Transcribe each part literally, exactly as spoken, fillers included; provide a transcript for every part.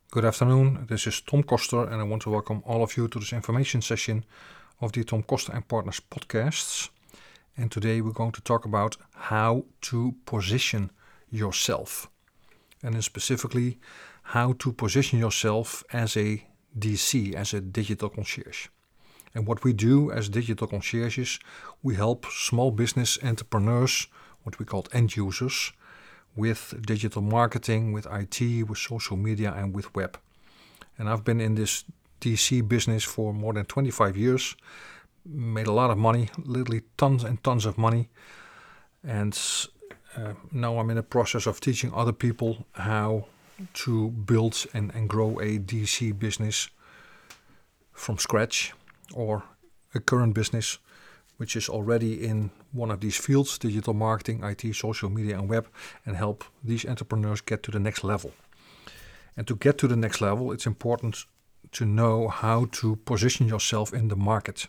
Good afternoon, this is Tom Koster and I want to welcome all of you to this information session of the Tom Koster and Partners podcasts. And today we're going to talk about how to position yourself. And then specifically, how to position yourself as a D C, as a digital concierge. And what we do as digital concierges, we help small business entrepreneurs, what we call end users, with digital marketing, with I T, with social media and with web. And I've been in this D C business for more than twenty-five years, made a lot of money, literally tons and tons of money. And uh, now I'm in the process of teaching other people how to build and, and grow a D C business from scratch, or a current business which is already in one of these fields, digital marketing, I T, social media and web, and help these entrepreneurs get to the next level. And to get to the next level, it's important to know how to position yourself in the market.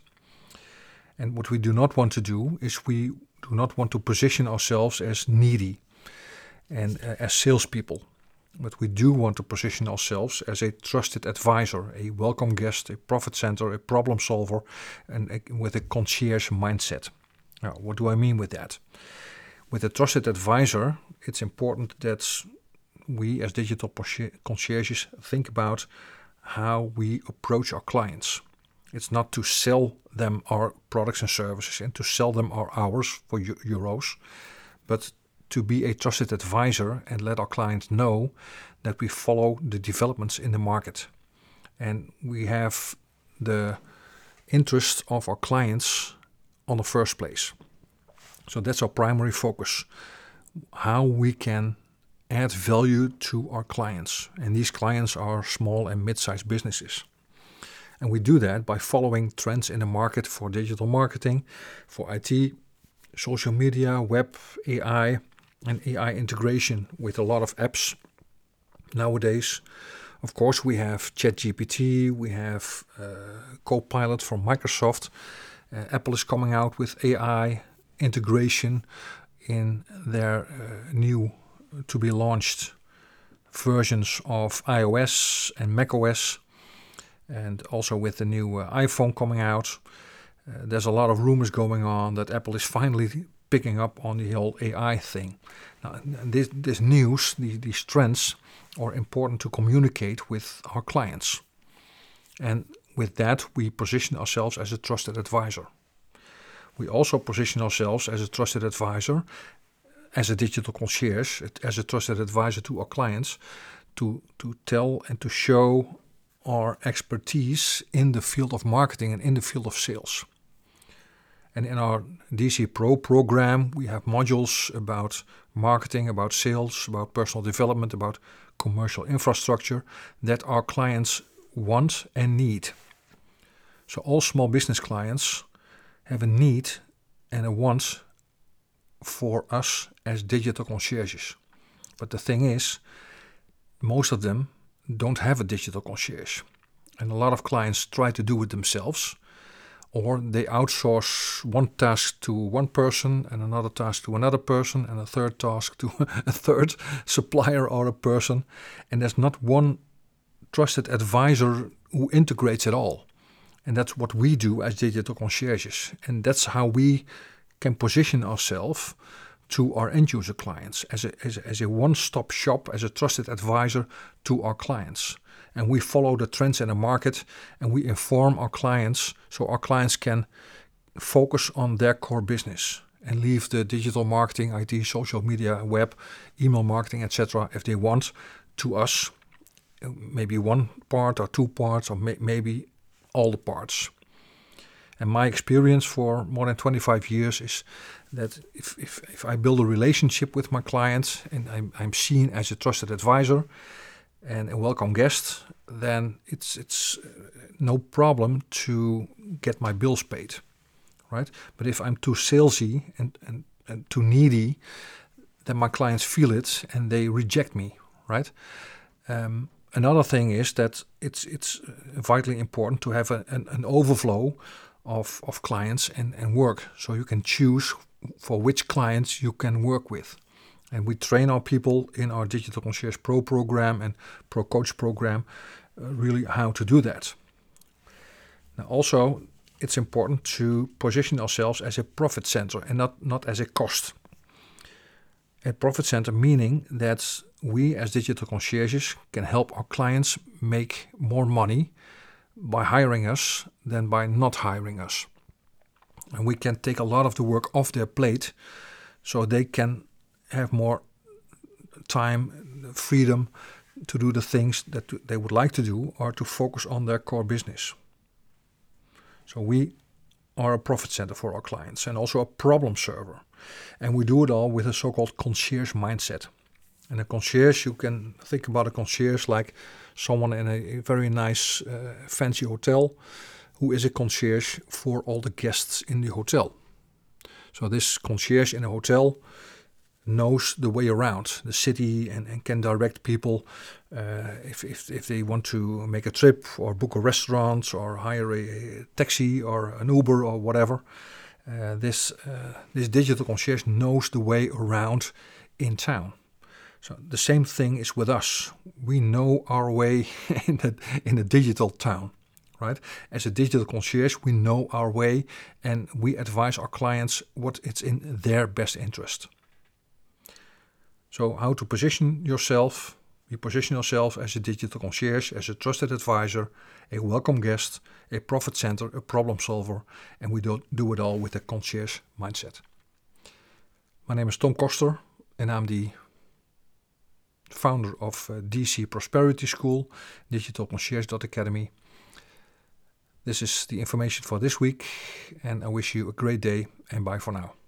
And what we do not want to do is we do not want to position ourselves as needy and uh, as salespeople. But we do want to position ourselves as a trusted advisor, a welcome guest, a profit center, a problem solver, and a, with a concierge mindset. Now, what do I mean with that? With a trusted advisor, it's important that we as digital concierges think about how we approach our clients. It's not to sell them our products and services and to sell them our hours for euros, but to be a trusted advisor and let our clients know that we follow the developments in the market. And we have the interest of our clients on the first place. So that's our primary focus, how we can add value to our clients. And these clients are small and mid-sized businesses. And we do that by following trends in the market for digital marketing, for I T, social media, web, A I, and A I integration with a lot of apps nowadays. Of course, we have ChatGPT, we have uh, Copilot from Microsoft. Uh, Apple is coming out with A I integration in their uh, new to be launched versions of iOS and macOS, and also with the new uh, iPhone coming out. Uh, there's a lot of rumors going on that Apple is finally picking up on the whole A I thing. Now, this, this news, these, these trends are important to communicate with our clients. And with that, we position ourselves as a trusted advisor. We also position ourselves as a trusted advisor, as a digital concierge, as a trusted advisor to our clients, to, to tell and to show our expertise in the field of marketing and in the field of sales. And in our D C Pro program, we have modules about marketing, about sales, about personal development, about commercial infrastructure that our clients want and need. So all small business clients have a need and a want for us as digital concierges. But the thing is, most of them don't have a digital concierge. And a lot of clients try to do it themselves, or they outsource one task to one person and another task to another person and a third task to a third supplier or a person. And there's not one trusted advisor who integrates it all. And that's what we do as digital concierges. And that's how we can position ourselves to our end user clients as a, as a, as a one-stop shop, as a trusted advisor to our clients. And we follow the trends in the market and we inform our clients so our clients can focus on their core business and leave the digital marketing, I T, social media, web, email marketing, et cetera if they want to us, maybe one part or two parts or may, maybe all the parts. And my experience for more than twenty-five years is that if, if, if I build a relationship with my clients and I'm, I'm seen as a trusted advisor and a welcome guest, then it's it's no problem to get my bills paid, right? But if I'm too salesy and, and, and too needy, then my clients feel it and they reject me, right? Um, another thing is that it's it's vitally important to have a, an, an overflow of, of clients and, and work, so you can choose for which clients you can work with. And we train our people in our Digital Concierge Pro program and Pro Coach program uh, really how to do that. Now also, it's important to position ourselves as a profit center and not, not as a cost. A profit center meaning that we as digital concierges can help our clients make more money by hiring us than by not hiring us. And we can take a lot of the work off their plate so they can have more time, freedom to do the things that they would like to do or to focus on their core business. So we are a profit center for our clients and also a problem server. And we do it all with a so-called concierge mindset. And a concierge, you can think about a concierge like someone in a very nice, uh, fancy hotel who is a concierge for all the guests in the hotel. So this concierge in a hotel knows the way around the city and, and can direct people uh, if, if, if they want to make a trip or book a restaurant or hire a, a taxi or an Uber or whatever. Uh, this, uh, this digital concierge knows the way around in town. So the same thing is with us. We know our way in the, in the digital town, right? As a digital concierge, we know our way and we advise our clients what it's in their best interest. So how to position yourself. You position yourself as a digital concierge, as a trusted advisor, a welcome guest, a profit center, a problem solver, and we do, do it all with a concierge mindset. My name is Tom Koster, and I'm the founder of uh, D C Prosperity School, digital concierge dot academy. This is the information for this week, and I wish you a great day, and bye for now.